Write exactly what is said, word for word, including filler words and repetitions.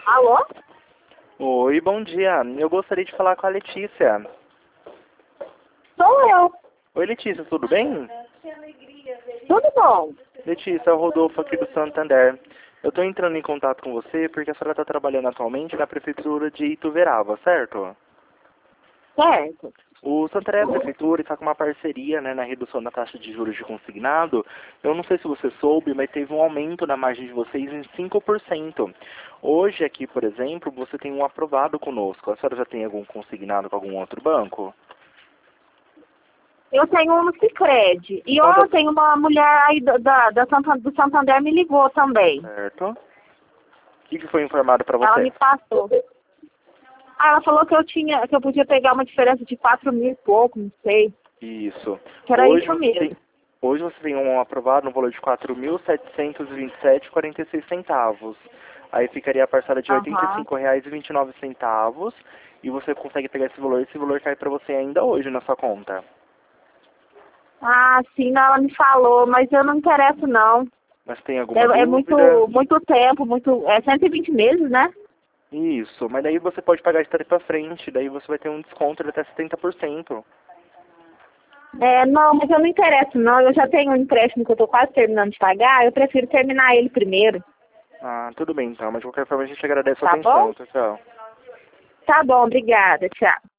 Alô? Oi, bom dia. Eu gostaria de falar com a Letícia. Sou eu. Oi, Letícia, tudo bem? Tudo bom? Letícia, é o Rodolfo aqui do Santander. Eu estou entrando em contato com você porque a senhora está trabalhando atualmente na prefeitura de Ituverava, certo? Certo. O Santander é a prefeitura e está com uma parceria, né, na redução da taxa de juros de consignado. Eu não sei se você soube, mas teve um aumento na margem de vocês em cinco por cento. Hoje aqui, por exemplo, você tem um aprovado conosco. A senhora já tem algum consignado com algum outro banco? Eu tenho um no Sicredi. E Quanto- ontem uma mulher aí do, da, da Santander, do Santander me ligou também. Certo. O que que foi informado para Ela me você? passou. Ah, ela falou que eu tinha, que eu podia pegar uma diferença de quatro mil e pouco, não sei. Isso. Que era Hoje isso você mesmo. tem, hoje você tem um aprovado no valor de quatro mil setecentos e vinte e sete reais e quarenta e seis centavos. Aí ficaria a parcela de oitenta e Aham. cinco reais e vinte e nove centavos e você consegue pegar esse valor. Esse valor cai para você ainda hoje na sua conta. Ah, sim, não, ela me falou, mas eu não interesso não. Mas tem alguma É, é dúvida? muito, muito tempo, muito. É cento e vinte meses, né? Isso, mas daí você pode pagar isso daí pra frente, daí você vai ter um desconto de até setenta por cento. É, não, mas eu não interesso não. Eu já tenho um empréstimo que eu tô quase terminando de pagar, eu prefiro terminar ele primeiro. Ah, tudo bem então, mas de qualquer forma a gente agradece a Tá atenção. bom? Tchau, tchau. Tá bom, obrigada. Tchau.